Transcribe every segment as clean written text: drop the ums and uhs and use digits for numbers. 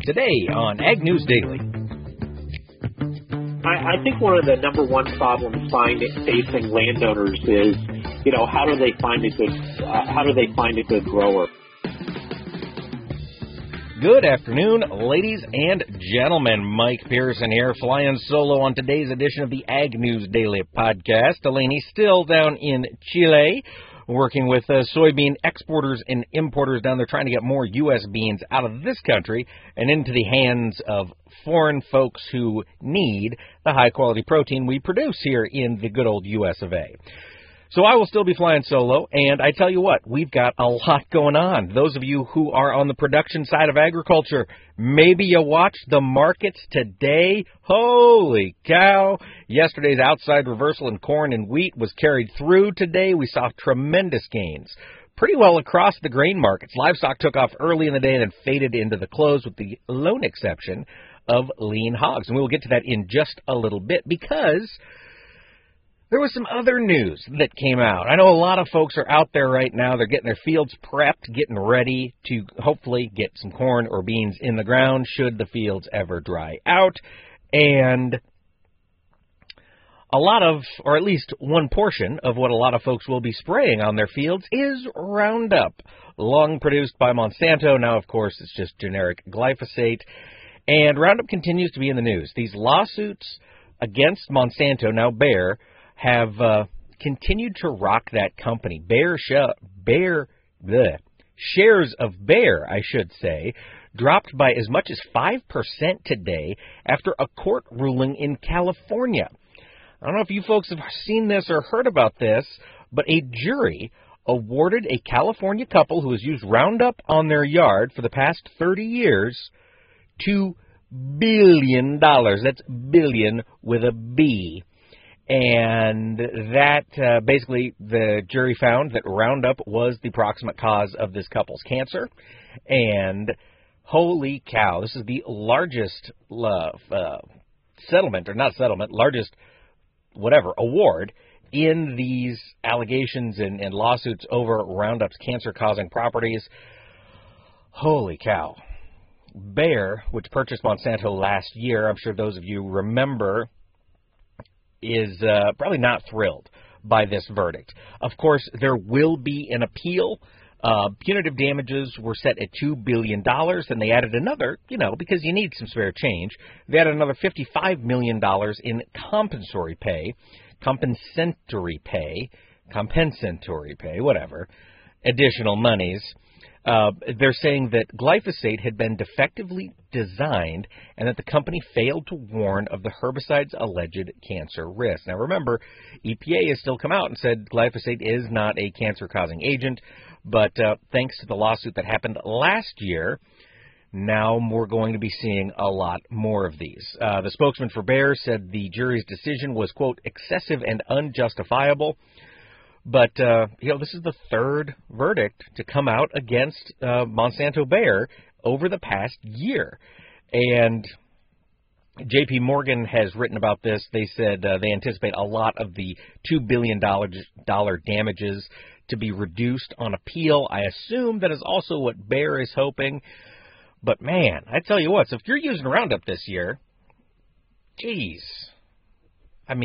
today on Ag News Daily. I think one of the number one problems facing landowners is, how do they find a good grower? Good afternoon, ladies and gentlemen. Mike Pearson here, flying solo on today's edition of the Ag News Daily podcast. Delaney still down in Chile, working with soybean exporters and importers down there, trying to get more U.S. beans out of this country and into the hands of foreign folks who need the high-quality protein we produce here in the good old U.S. of A. So I will still be flying solo, and I tell you what, we've got a lot going on. Those of you who are on the production side of agriculture, maybe you watched the markets today. Holy cow! Yesterday's outside reversal in corn and wheat was carried through today. We saw tremendous gains pretty well across the grain markets. Livestock took off early in the day and then faded into the close with the lone exception of lean hogs. And we will get to that in just a little bit because there was some other news that came out. I know a lot of folks are out there right now. They're getting their fields prepped, getting ready to hopefully get some corn or beans in the ground should the fields ever dry out. And a lot of, or at least one portion of what a lot of folks will be spraying on their fields is Roundup, long produced by Monsanto. Now, of course, it's just generic glyphosate. And Roundup continues to be in the news. These lawsuits against Monsanto, now Bayer, have continued to rock that company. Shares of Bayer, I should say, dropped by as much as 5% today after a court ruling in California. I don't know if you folks have seen this or heard about this, but a jury awarded a California couple who has used Roundup on their yard for the past 30 years $2 billion. That's billion with a B. And that basically the jury found that Roundup was the proximate cause of this couple's cancer. And holy cow, this is the largest award in these allegations and lawsuits over Roundup's cancer-causing properties. Holy cow. Bayer, which purchased Monsanto last year, I'm sure those of you remember, is probably not thrilled by this verdict. Of course, there will be an appeal. Punitive damages were set at $2 billion, and they added another, because you need some spare change, they added another $55 million in compensatory pay, additional monies. They're saying that glyphosate had been defectively designed and that the company failed to warn of the herbicide's alleged cancer risk. Now, remember, EPA has still come out and said glyphosate is not a cancer-causing agent, but thanks to the lawsuit that happened last year, now we're going to be seeing a lot more of these. The spokesman for Bayer said the jury's decision was, quote, excessive and unjustifiable. But, this is the third verdict to come out against Monsanto Bayer over the past year. And J.P. Morgan has written about this. They said they anticipate a lot of the $2 billion damages to be reduced on appeal. I assume that is also what Bayer is hoping. But, man, I tell you what, so if you're using Roundup this year, geez, I'm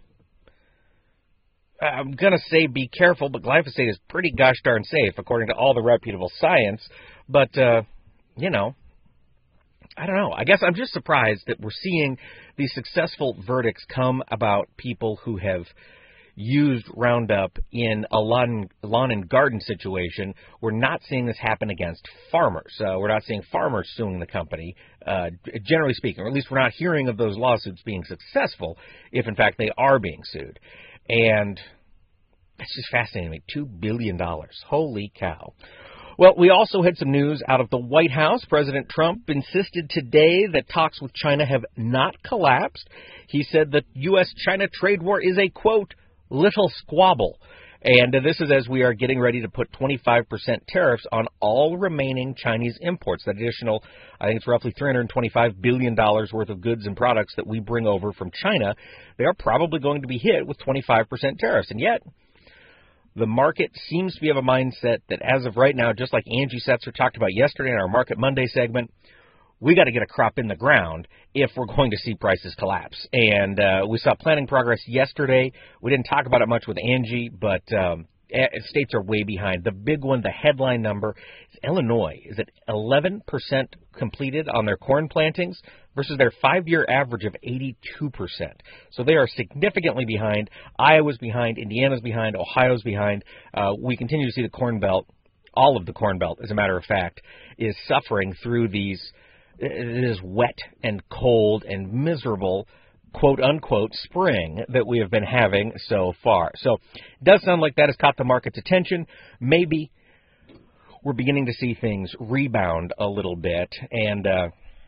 going to say be careful, but glyphosate is pretty gosh darn safe, according to all the reputable science. But, I don't know. I guess I'm just surprised that we're seeing these successful verdicts come about people who have used Roundup in a lawn and garden situation. We're not seeing this happen against farmers. We're not seeing farmers suing the company, generally speaking, or at least we're not hearing of those lawsuits being successful if, in fact, they are being sued. And it's just fascinating to me. $2 billion. Holy cow. Well, we also had some news out of the White House. President Trump insisted today that talks with China have not collapsed. He said that U.S.-China trade war is a, quote, little squabble. And this is as we are getting ready to put 25% tariffs on all remaining Chinese imports. That additional, I think it's roughly $325 billion worth of goods and products that we bring over from China. They are probably going to be hit with 25% tariffs. And yet, the market seems to be of a mindset that as of right now, just like Angie Setzer talked about yesterday in our Market Monday segment, we got to get a crop in the ground if we're going to see prices collapse. And we saw planting progress yesterday. We didn't talk about it much with Angie, but states are way behind. The big one, the headline number, is Illinois is at 11% completed on their corn plantings versus their 5-year average of 82%. So they are significantly behind. Iowa's behind. Indiana's behind. Ohio's behind. We continue to see the Corn Belt, all of the Corn Belt, as a matter of fact, is suffering through this wet and cold and miserable quote-unquote spring that we have been having so far. So it does sound like that has caught the market's attention. Maybe we're beginning to see things rebound a little bit. And I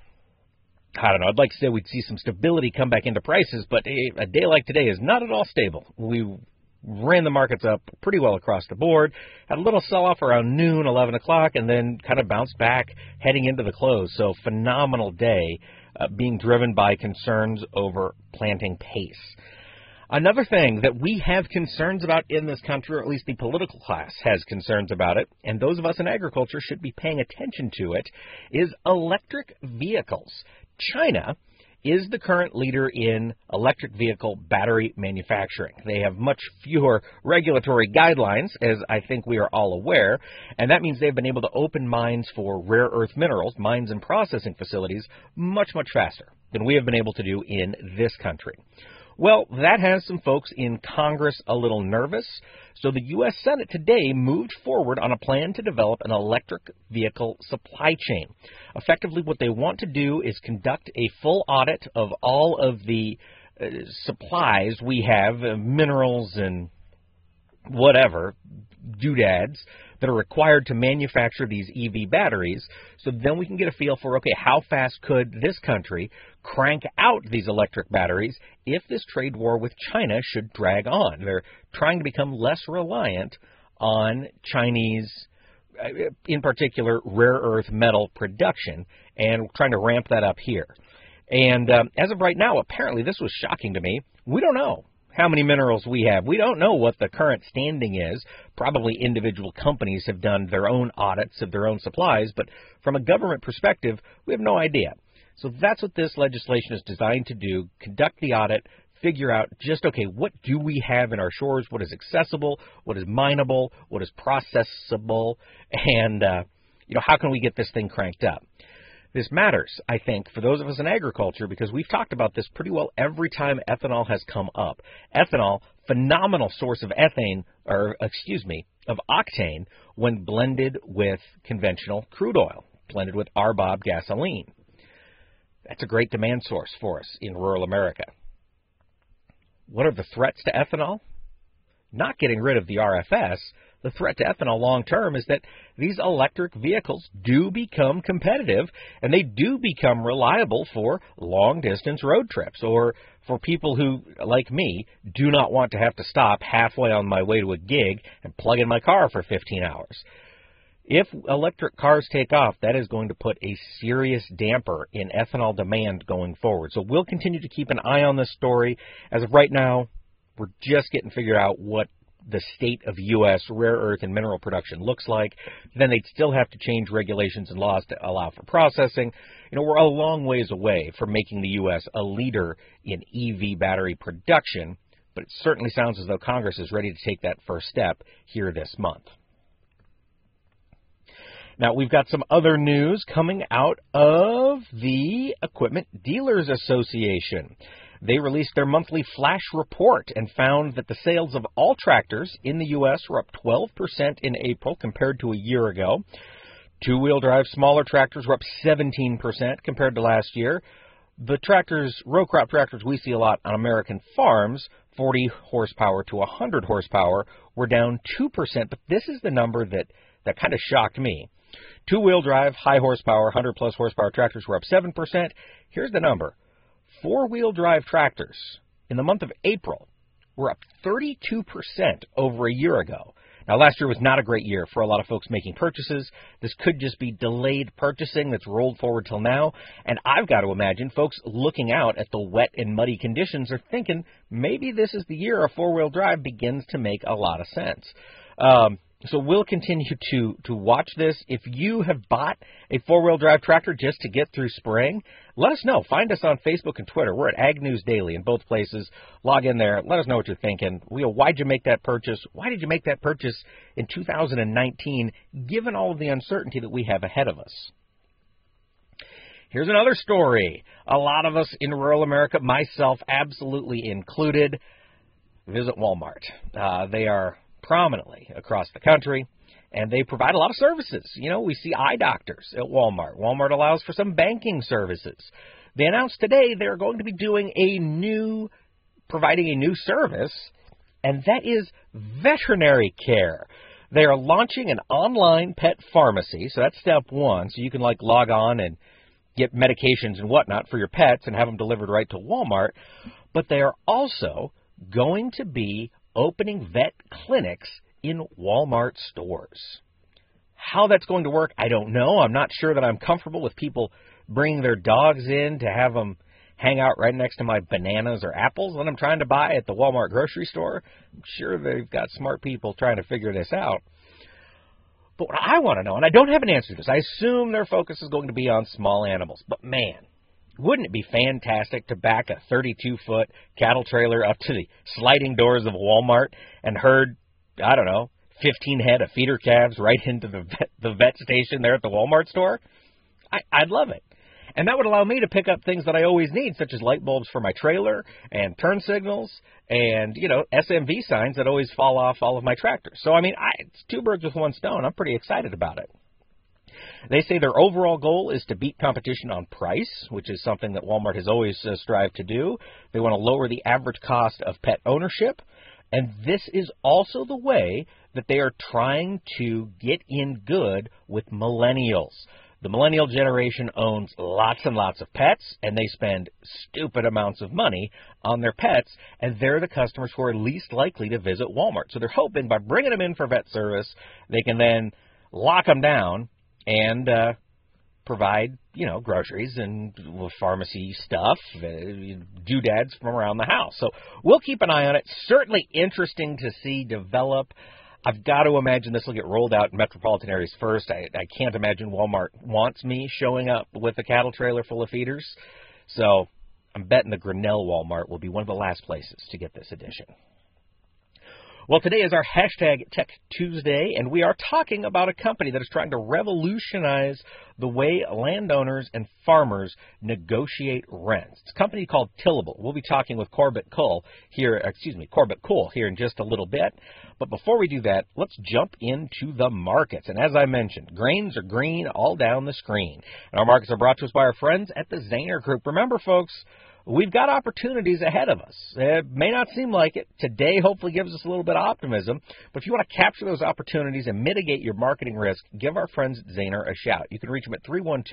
don't know. I'd like to say we'd see some stability come back into prices, but a day like today is not at all stable. We ran the markets up pretty well across the board, had a little sell-off around noon, 11 o'clock, and then kind of bounced back heading into the close. So phenomenal day being driven by concerns over planting pace. Another thing that we have concerns about in this country, or at least the political class has concerns about it, and those of us in agriculture should be paying attention to it, is electric vehicles. China is the current leader in electric vehicle battery manufacturing. They have much fewer regulatory guidelines, as I think we are all aware, and that means they've been able to open mines for rare earth minerals, mines and processing facilities, much, much faster than we have been able to do in this country. Well, that has some folks in Congress a little nervous, so the U.S. Senate today moved forward on a plan to develop an electric vehicle supply chain. Effectively, what they want to do is conduct a full audit of all of the supplies we have, minerals and whatever, doodads, that are required to manufacture these EV batteries, so then we can get a feel for, okay, how fast could this country crank out these electric batteries if this trade war with China should drag on. They're trying to become less reliant on Chinese, in particular, rare earth metal production, and trying to ramp that up here. And as of right now, apparently, this was shocking to me, we don't know how many minerals we have. We don't know what the current standing is. Probably individual companies have done their own audits of their own supplies, but from a government perspective, we have no idea. So that's what this legislation is designed to do, conduct the audit, figure out just, okay, what do we have in our shores, what is accessible, what is mineable, what is processable, and how can we get this thing cranked up? This matters, I think, for those of us in agriculture, because we've talked about this pretty well every time ethanol has come up. Ethanol, phenomenal source of of octane when blended with conventional crude oil, blended with RBOB gasoline. That's a great demand source for us in rural America. What are the threats to ethanol? Not getting rid of the RFS. The threat to ethanol long-term is that these electric vehicles do become competitive and they do become reliable for long-distance road trips, or for people who, like me, do not want to have to stop halfway on my way to a gig and plug in my car for 15 hours. If electric cars take off, that is going to put a serious damper in ethanol demand going forward. So we'll continue to keep an eye on this story. As of right now, we're just getting figured out what the state of U.S. rare earth and mineral production looks like. Then they'd still have to change regulations and laws to allow for processing. We're a long ways away from making the U.S. a leader in EV battery production, but it certainly sounds as though Congress is ready to take that first step here this month. Now, we've got some other news coming out of the Equipment Dealers Association. They released their monthly flash report and found that the sales of all tractors in the U.S. were up 12% in April compared to a year ago. Two-wheel drive smaller tractors were up 17% compared to last year. The tractors, row crop tractors we see a lot on American farms, 40 horsepower to 100 horsepower, were down 2%, but this is the number that kind of shocked me. Two-wheel drive, high horsepower, 100-plus horsepower tractors were up 7%. Here's the number. Four-wheel drive tractors in the month of April were up 32% over a year ago. Now, last year was not a great year for a lot of folks making purchases. This could just be delayed purchasing that's rolled forward till now. And I've got to imagine folks looking out at the wet and muddy conditions are thinking maybe this is the year a four-wheel drive begins to make a lot of sense. So we'll continue to watch this. If you have bought a four-wheel drive tractor just to get through spring, let us know. Find us on Facebook and Twitter. We're at Ag News Daily in both places. Log in there. Let us know what you're thinking. Why'd you make that purchase? Why did you make that purchase in 2019, given all of the uncertainty that we have ahead of us? Here's another story. A lot of us in rural America, myself absolutely included, visit Walmart. They are prominently across the country, and they provide a lot of services. We see eye doctors at Walmart. Walmart allows for some banking services. They announced today they're going to be providing a new service, and that is veterinary care. They are launching an online pet pharmacy, so that's step one. So you can log on and get medications and whatnot for your pets and have them delivered right to Walmart. But they are also going to be opening vet clinics in Walmart stores. How that's going to work, I don't know. I'm not sure that I'm comfortable with people bringing their dogs in to have them hang out right next to my bananas or apples that I'm trying to buy at the Walmart grocery store. I'm sure they've got smart people trying to figure this out. But what I want to know, and I don't have an answer to this, I assume their focus is going to be on small animals. But man, wouldn't it be fantastic to back a 32-foot cattle trailer up to the sliding doors of Walmart and herd, 15 head of feeder calves right into the vet station there at the Walmart store? I'd love it. And that would allow me to pick up things that I always need, such as light bulbs for my trailer and turn signals and, SMV signs that always fall off all of my tractors. So, it's two birds with one stone. I'm pretty excited about it. They say their overall goal is to beat competition on price, which is something that Walmart has always strived to do. They want to lower the average cost of pet ownership. And this is also the way that they are trying to get in good with millennials. The millennial generation owns lots and lots of pets, and they spend stupid amounts of money on their pets, and they're the customers who are least likely to visit Walmart. So they're hoping by bringing them in for vet service, they can then lock them down and provide, groceries and pharmacy stuff, doodads from around the house. So we'll keep an eye on it. Certainly interesting to see develop. I've got to imagine this will get rolled out in metropolitan areas first. I can't imagine Walmart wants me showing up with a cattle trailer full of feeders. So I'm betting the Grinnell Walmart will be one of the last places to get this edition. Well, today is our hashtag Tech Tuesday, and we are talking about a company that is trying to revolutionize the way landowners and farmers negotiate rents. It's a company called Tillable. We'll be talking with Corbett Kuhl here in just a little bit. But before we do that, let's jump into the markets. And as I mentioned, grains are green all down the screen. And our markets are brought to us by our friends at the Zaner Group. Remember, folks, we've got opportunities ahead of us. It may not seem like it. Today hopefully gives us a little bit of optimism. But if you want to capture those opportunities and mitigate your marketing risk, give our friends at Zaner a shout. You can reach them at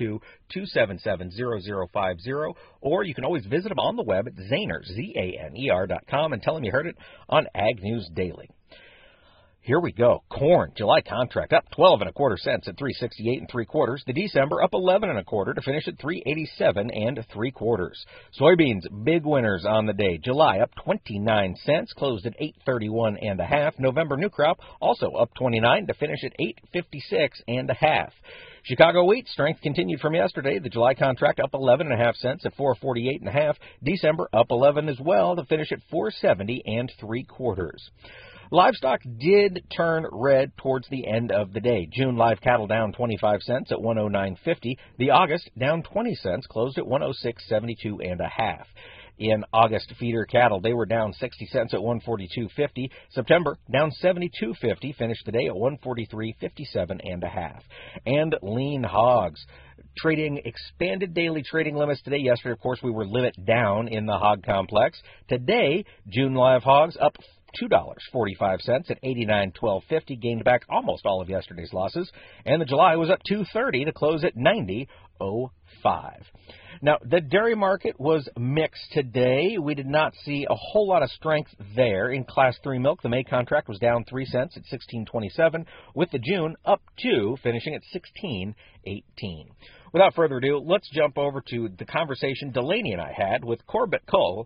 312-277-0050, or you can always visit them on the web at Zaner, ZANER.com, and tell them you heard it on Ag News Daily. Here we go. Corn, July contract up 12 1/4 cents at 368 3/4. The December up 11 1/4 to finish at 387 3/4. Soybeans, big winners on the day. July up 29 cents, closed at 831 1/2. November new crop also up 29 to finish at 856 1/2. Chicago wheat strength continued from yesterday. The July contract up 11 1/2 cents at 448 1/2. December up 11 as well to finish at 470 3/4. Livestock did turn red towards the end of the day. June live cattle down 25 cents at 109.50. The August down 20 cents, closed at 106.72 1/2. In August, feeder cattle, they were down 60 cents at 142.50. September down 72.50, finished the day at 143.57 1/2. And lean hogs trading expanded daily trading limits today. Yesterday, of course, we were limit down in the hog complex. Today, June live hogs up $2.45 at 89.12.50, gained back almost all of yesterday's losses, and the July was up 2.30 to close at 90.05. Now, the dairy market was mixed today. We did not see a whole lot of strength there. In Class 3 milk, the May contract was down 3 cents at 16.27, with the June up 2, finishing at 16.18. Without further ado, let's jump over to the conversation Delaney and I had with Corbett Kuhl,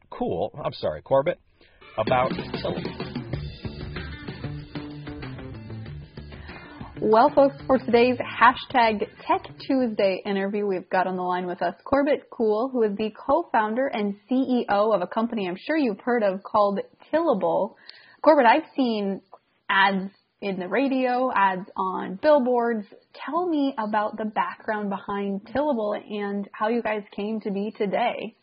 about Tillable. Well, folks, for today's hashtag Tech Tuesday interview, we've got on the line with us Corbett Cool, who is the co-founder and CEO of a company I'm sure you've heard of called Tillable. Corbett, I've seen ads in the radio, ads on billboards. Tell me about the background behind Tillable and how you guys came to be today.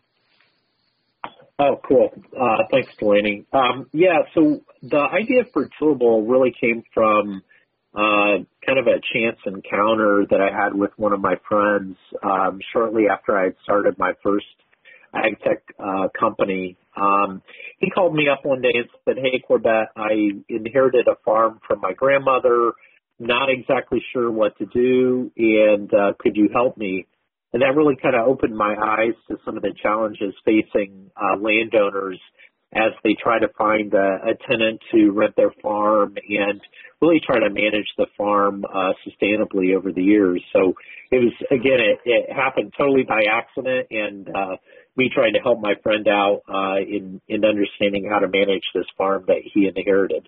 Oh, cool. Thanks, Delaney. So the idea for Tillable really came from kind of a chance encounter that I had with one of my friends shortly after I had started my first ag tech company. He called me up one day and said, "Hey, Corbett, I inherited a farm from my grandmother, not exactly sure what to do, and could you help me?" And that really kind of opened my eyes to some of the challenges facing landowners as they try to find a tenant to rent their farm and really try to manage the farm sustainably over the years. So it was, again, it happened totally by accident, and me trying to help my friend out in understanding how to manage this farm that he inherited.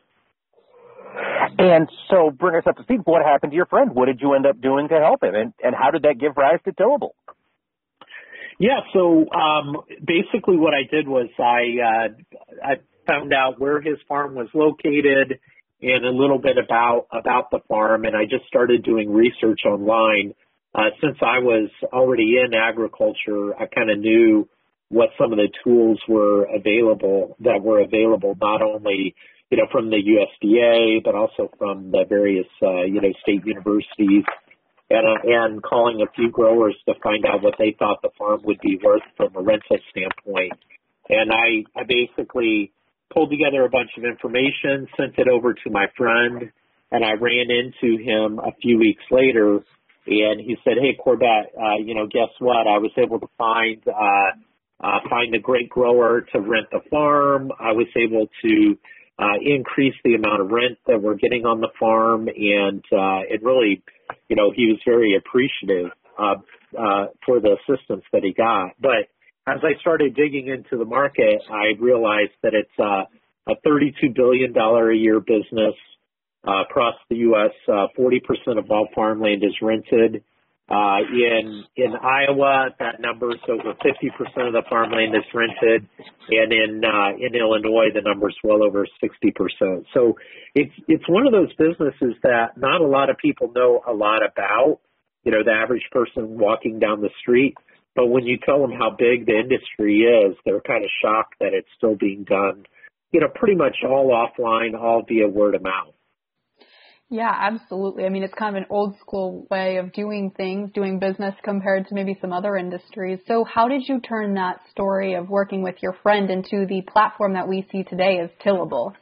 And so bring us up to speed. What happened to your friend? What did you end up doing to help him? And how did that give rise to Tillable? Yeah, so basically what I did was I found out where his farm was located and a little bit about the farm, and I just started doing research online. Since I was already in agriculture, I kind of knew what some of the tools were available not only from the USDA, but also from the various state universities. And calling a few growers to find out what they thought the farm would be worth from a rental standpoint. And I basically pulled together a bunch of information, sent it over to my friend, and I ran into him a few weeks later, and he said, "Hey, Corbett, guess what? I was able to find a great grower to rent the farm. I was able to increase the amount of rent that we're getting on the farm, and it really, he was very appreciative for the assistance that he got." But as I started digging into the market, I realized that it's a $32 billion a year business across the U.S. 40% of all farmland is rented. In Iowa, that number is over 50% of the farmland is rented, and in Illinois, the number is well over 60%. So it's one of those businesses that not a lot of people know a lot about. The average person walking down the street, but when you tell them how big the industry is, they're kind of shocked that it's still being done, pretty much all offline, all via word of mouth. Yeah, absolutely. I mean, it's kind of an old school way of doing things, doing business compared to maybe some other industries. So how did you turn that story of working with your friend into the platform that we see today as Tillable?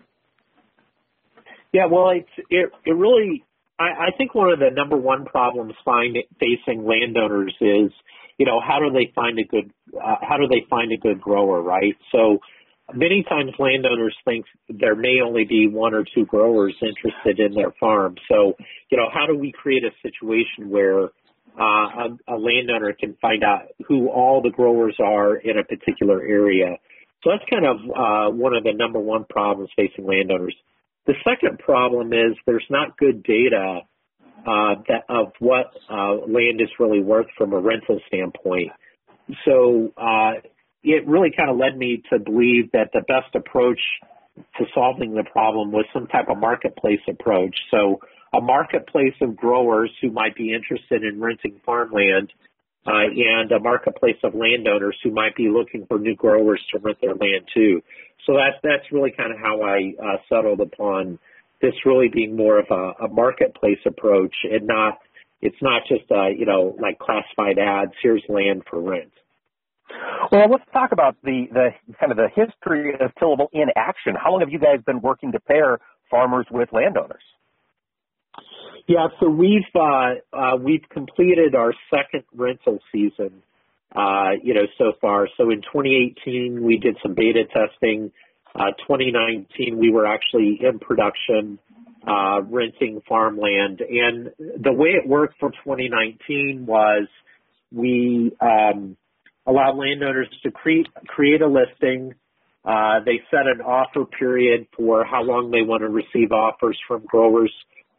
Yeah, well, it really, I think one of the number one problems facing landowners is, how do they find a good grower, right? So many times landowners think there may only be one or two growers interested in their farm. So, how do we create a situation where a landowner can find out who all the growers are in a particular area? So that's kind of one of the number one problems facing landowners. The second problem is there's not good data of what land is really worth from a rental standpoint. So it really kind of led me to believe that the best approach to solving the problem was some type of marketplace approach. So a marketplace of growers who might be interested in renting farmland and a marketplace of landowners who might be looking for new growers to rent their land to. So that's really kind of how I settled upon this really being more of a marketplace approach, and it's not just like classified ads. Here's land for rent. Well, let's talk about the kind of the history of Tillable in action. How long have you guys been working to pair farmers with landowners? Yeah, so we've completed our second rental season, so far. So in 2018, we did some beta testing. 2019, we were actually in production, renting farmland. And the way it worked for 2019 was we allowed landowners to create a listing. They set an offer period for how long they want to receive offers from growers.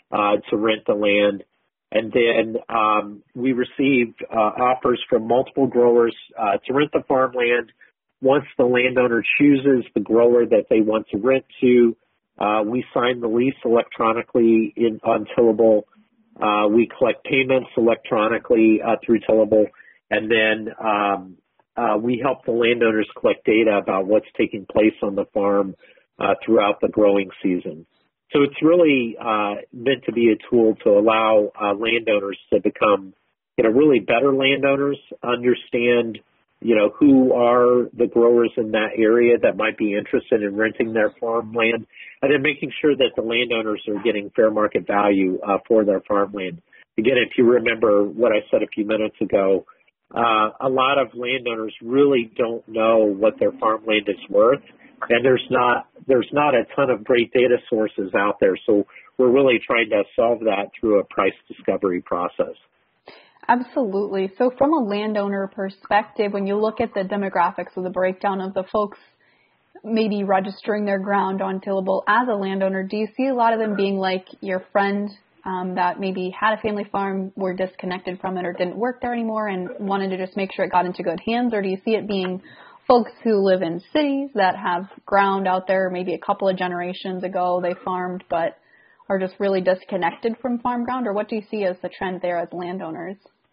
to rent the land. And then we received offers from multiple growers to rent the farmland. Once the landowner chooses the grower that they want to rent to, we sign the lease electronically on Tillable. We collect payments electronically through Tillable, and then we help the landowners collect data about what's taking place on the farm throughout the growing season. So it's really meant to be a tool to allow landowners to become, really better landowners, understand, who are the growers in that area that might be interested in renting their farmland, and then making sure that the landowners are getting fair market value for their farmland. Again, if you remember what I said a few minutes ago, a lot of landowners really don't know what their farmland is worth, and there's not a ton of great data sources out there. So we're really trying to solve that through a price discovery process. Absolutely. So from a landowner perspective, when you look at the demographics of the breakdown of the folks maybe registering their ground on Tillable as a landowner, do you see a lot of them being like your friend that maybe had a family farm, were disconnected from it or didn't work there anymore and wanted to just make sure it got into good hands? Or do you see it being folks who live in cities that have ground out there, maybe a couple of generations ago they farmed but are just really disconnected from farm ground? Or what do you see as the trend there as landowners?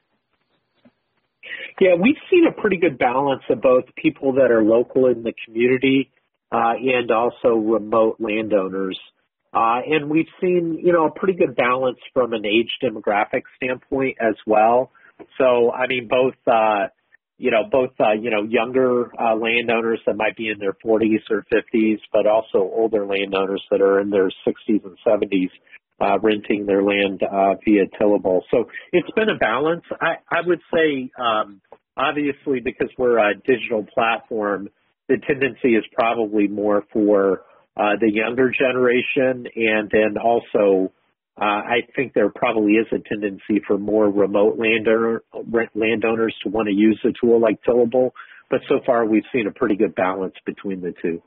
Yeah, we've seen a pretty good balance of both people that are local in the community and also remote landowners. And we've seen, a pretty good balance from an age demographic standpoint as well. So, I mean, both younger landowners that might be in their 40s or 50s, but also older landowners that are in their 60s and 70s. Renting their land via Tillable. So it's been a balance. I would say, obviously, because we're a digital platform, the tendency is probably more for the younger generation. And then also, I think there probably is a tendency for more remote landowners to want to use a tool like Tillable. But so far, we've seen a pretty good balance between the two.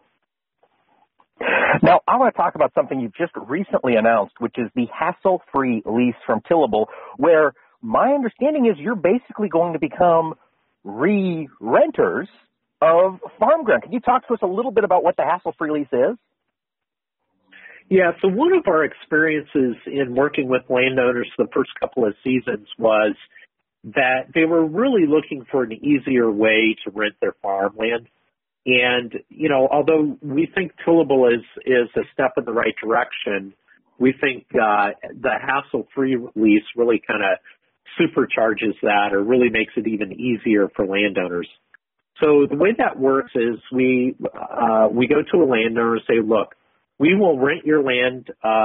Now, I want to talk about something you've just recently announced, which is the hassle-free lease from Tillable, where my understanding is you're basically going to become re-renters of farm ground. Can you talk to us a little bit about what the hassle-free lease is? Yeah, so one of our experiences in working with landowners the first couple of seasons was that they were really looking for an easier way to rent their farmland. And, although we think Tillable is a step in the right direction, we think the hassle-free lease really kind of supercharges that or really makes it even easier for landowners. So the way that works is we go to a landowner and say, look, we will rent your land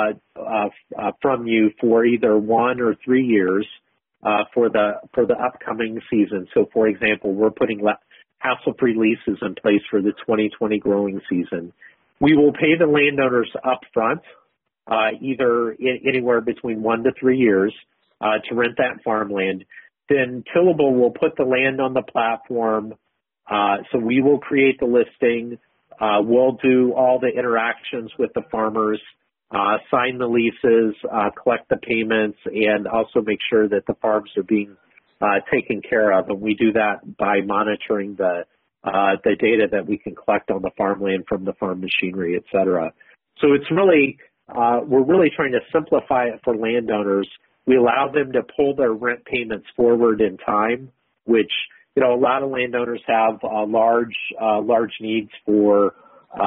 from you for either 1 or 3 years for the upcoming season. So, for example, we're putting hassle-free leases in place for the 2020 growing season. We will pay the landowners up front, either anywhere between 1 to 3 years, to rent that farmland. Then Tillable will put the land on the platform. So we will create the listing. We'll do all the interactions with the farmers, sign the leases, collect the payments, and also make sure that the farms are being taken care of, and we do that by monitoring the data that we can collect on the farmland from the farm machinery, et cetera. So it's really, we're really trying to simplify it for landowners. We allow them to pull their rent payments forward in time, which, a lot of landowners have large needs for,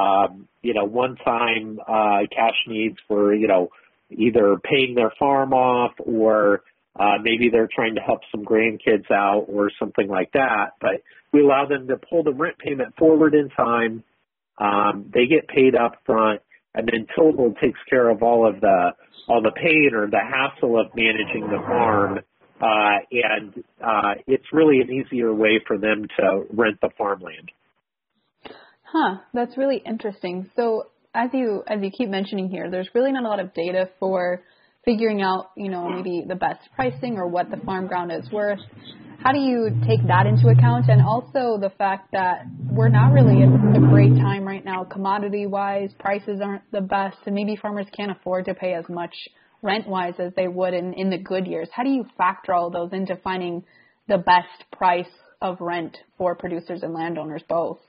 one-time cash needs for, either paying their farm off or maybe they're trying to help some grandkids out or something like that. But we allow them to pull the rent payment forward in time. They get paid up front, and then Tillable takes care of all the pain or the hassle of managing the farm. And it's really an easier way for them to rent the farmland. That's really interesting. So as you keep mentioning here, there's really not a lot of data for figuring out, maybe the best pricing or what the farm ground is worth. How do you take that into account? And also the fact that we're not really in a great time right now, commodity-wise, prices aren't the best, and maybe farmers can't afford to pay as much rent-wise as they would in the good years. How do you factor all those into finding the best price of rent for producers and landowners both?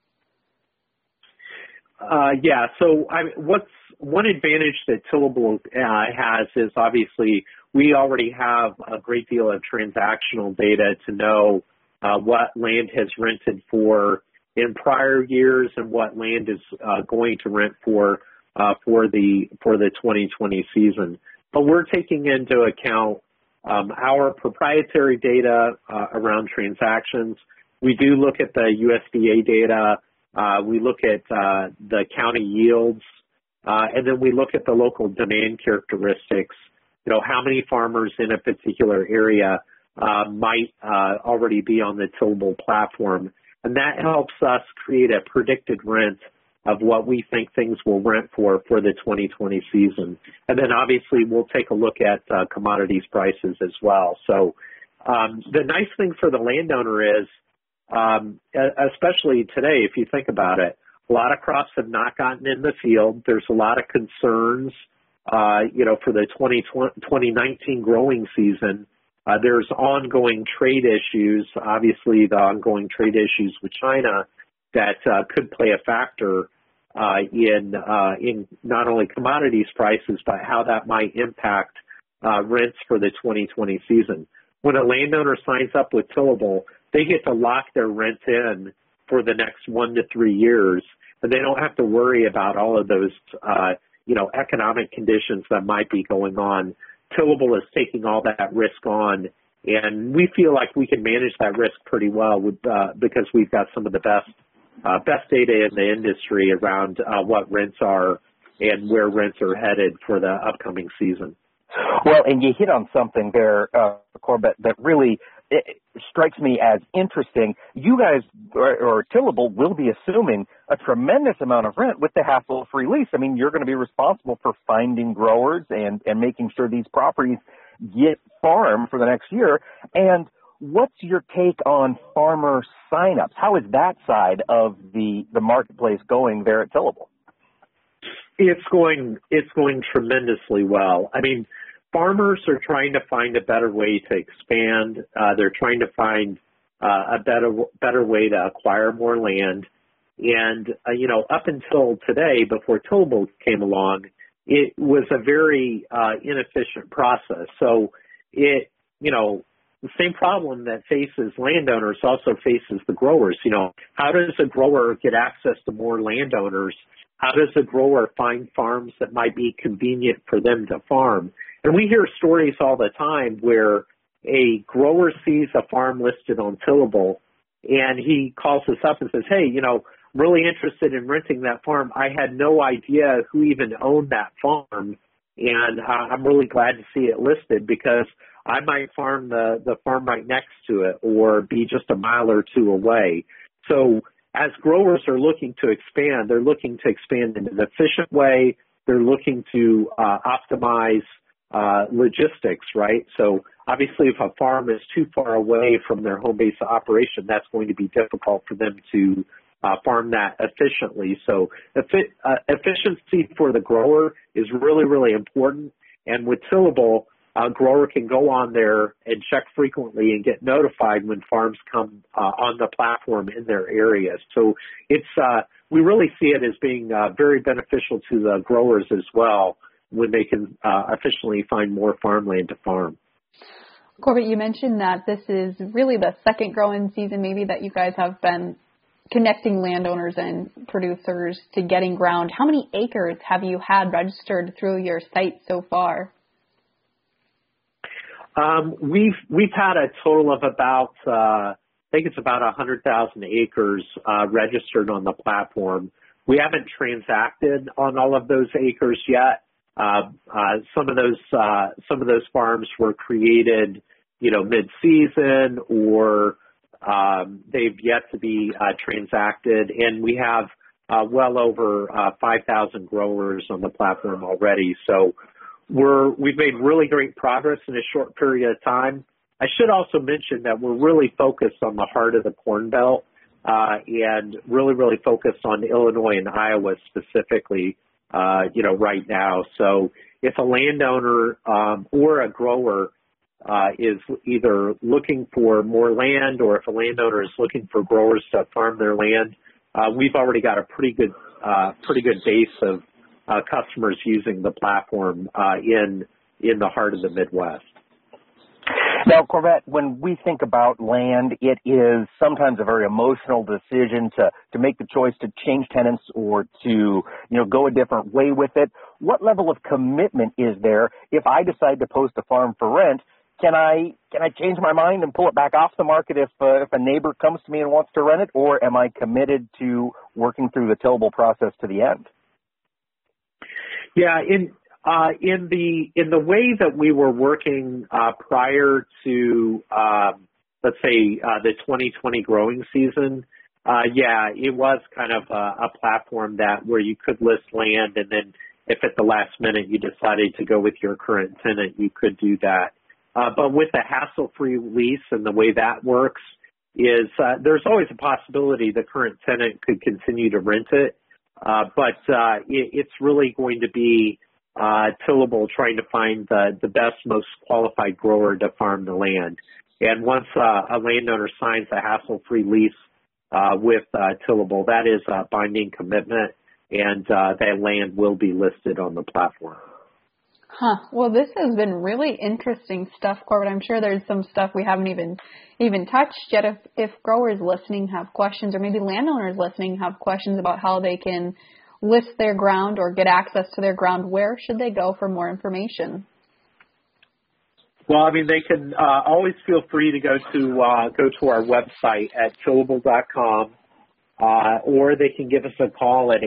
Yeah, so what's one advantage that Tillable has is obviously we already have a great deal of transactional data to know what land has rented for in prior years and what land is going to rent for the 2020 season. But we're taking into account our proprietary data around transactions. We do look at the USDA data. We look at the county yields, and then we look at the local demand characteristics. How many farmers in a particular area might already be on the Tillable platform. And that helps us create a predicted rent of what we think things will rent for the 2020 season. And then obviously we'll take a look at commodities prices as well. So the nice thing for the landowner is, especially today, if you think about it, a lot of crops have not gotten in the field. There's a lot of concerns, for the 2019 growing season. There's ongoing trade issues, obviously the ongoing trade issues with China that could play a factor in not only commodities prices, but how that might impact rents for the 2020 season. When a landowner signs up with Tillable, they get to lock their rent in for the next 1 to 3 years, and they don't have to worry about all of those, economic conditions that might be going on. Tillable is taking all that risk on, and we feel like we can manage that risk pretty well because we've got some of the best data in the industry around what rents are and where rents are headed for the upcoming season. Well, and you hit on something there, Corbett, that really strikes me as interesting. You guys, or Tillable, will be assuming a tremendous amount of rent with the hassle-free lease. I mean, you're going to be responsible for finding growers and making sure these properties get farmed for the next year. And what's your take on farmer signups? How is that side of the marketplace going there at Tillable? It's going tremendously well. I mean, farmers are trying to find a better way to expand. They're trying to find a better way to acquire more land. And, up until today, before Tillable came along, it was a very inefficient process. So the same problem that faces landowners also faces the growers. How does a grower get access to more landowners? How does a grower find farms that might be convenient for them to farm? And we hear stories all the time where a grower sees a farm listed on Tillable and he calls us up and says, hey, really interested in renting that farm. I had no idea who even owned that farm, and I'm really glad to see it listed because I might farm the farm right next to it or be just a mile or two away. So as growers are looking to expand, they're looking to expand in an efficient way. They're looking to optimize logistics, right? So obviously if a farm is too far away from their home base of operation, that's going to be difficult for them to farm that efficiently. So efficiency for the grower is really, really important. And with Tillable, a grower can go on there and check frequently and get notified when farms come on the platform in their areas. So it's we really see it as being very beneficial to the growers as well when they can efficiently find more farmland to farm. Corbett, you mentioned that this is really the second growing season maybe that you guys have been connecting landowners and producers to getting ground. How many acres have you had registered through your site so far? We've had a total of about, I think it's about 100,000 acres registered on the platform. We haven't transacted on all of those acres yet. Some of those farms were created, mid-season, or they've yet to be transacted, and we have well over 5,000 growers on the platform already. So we've made really great progress in a short period of time. I should also mention that we're really focused on the heart of the Corn Belt and really, really focused on Illinois and Iowa specifically, right now. So if a landowner or a grower is either looking for more land, or if a landowner is looking for growers to farm their land, we've already got a pretty good base of customers using the platform in the heart of the Midwest. Now, Corvette, when we think about land, it is sometimes a very emotional decision to make the choice to change tenants or to, go a different way with it. What level of commitment is there if I decide to post a farm for rent? Can I change my mind and pull it back off the market if a neighbor comes to me and wants to rent it, or am I committed to working through the tillable process to the end? Yeah, in the way that we were working prior to let's say the 2020 growing season, it was kind of a platform where you could list land, and then if at the last minute you decided to go with your current tenant, you could do that. But with the hassle-free lease and the way that works is there's always a possibility the current tenant could continue to rent it, but it's really going to be tillable trying to find the best, most qualified grower to farm the land. And once a landowner signs a hassle-free lease with tillable, that is a binding commitment, and that land will be listed on the platform. Well, this has been really interesting stuff, Corbett. I'm sure there's some stuff we haven't even touched yet. If growers listening have questions, or maybe landowners listening have questions about how they can list their ground or get access to their ground, where should they go for more information? Well, they can always feel free to go to our website at tillable.com, or they can give us a call at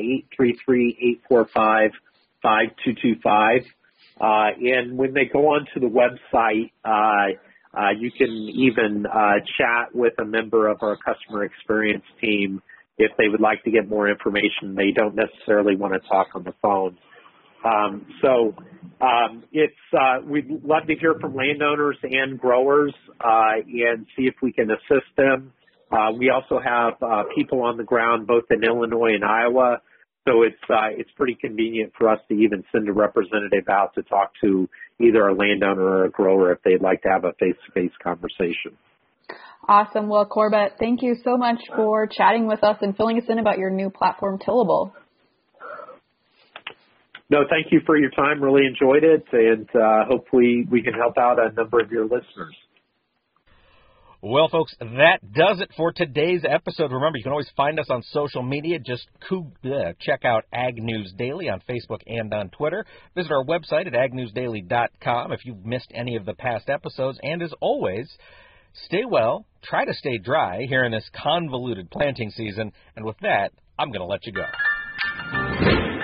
833-845-5225. And when they go onto the website, you can even chat with a member of our customer experience team if they would like to get more information. They don't necessarily want to talk on the phone. We'd love to hear from landowners and growers and see if we can assist them. We also have people on the ground both in Illinois and Iowa, so it's pretty convenient for us to even send a representative out to talk to either a landowner or a grower if they'd like to have a face-to-face conversation. Awesome. Well, Corbett, thank you so much for chatting with us and filling us in about your new platform, Tillable. No, thank you for your time. Really enjoyed it, and hopefully we can help out a number of your listeners. Well, folks, that does it for today's episode. Remember, you can always find us on social media. Just check out Ag News Daily on Facebook and on Twitter. Visit our website at agnewsdaily.com if you've missed any of the past episodes. And as always, stay well, try to stay dry here in this convoluted planting season. And with that, I'm going to let you go.